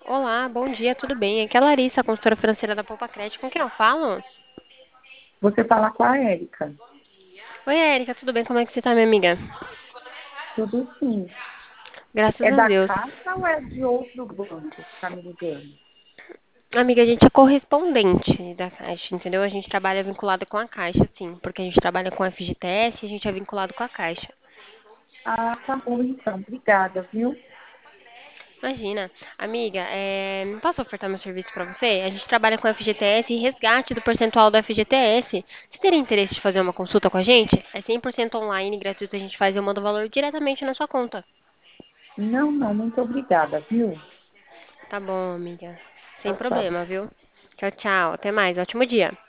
Olá, bom dia, tudo bem? Aqui é a Larissa, consultora financeira da Poupa Crédito. Com quem eu falo? Você fala com a Érica. Oi, Érica, tudo bem? Como é que você tá, minha amiga? Tudo sim. Graças É a da Deus. Caixa ou é de outro banco que tá me ligando? Amiga, a gente é correspondente da Caixa, entendeu? A gente trabalha vinculado com a Caixa, sim, porque a gente trabalha com a FGTS e a gente é vinculado com a Caixa. Ah, tá bom então. Obrigada, viu? Imagina, amiga, posso ofertar meu serviço pra você? A gente trabalha com FGTS e resgate do percentual do FGTS. Você teria interesse de fazer uma consulta com a gente? É 100% online, gratuito, a gente faz e eu mando o valor diretamente na sua conta. Não, não, muito obrigada, viu? Tá bom, amiga. Sem Tchau, tchau. problema, viu? Tchau, tchau. Até mais. Ótimo dia.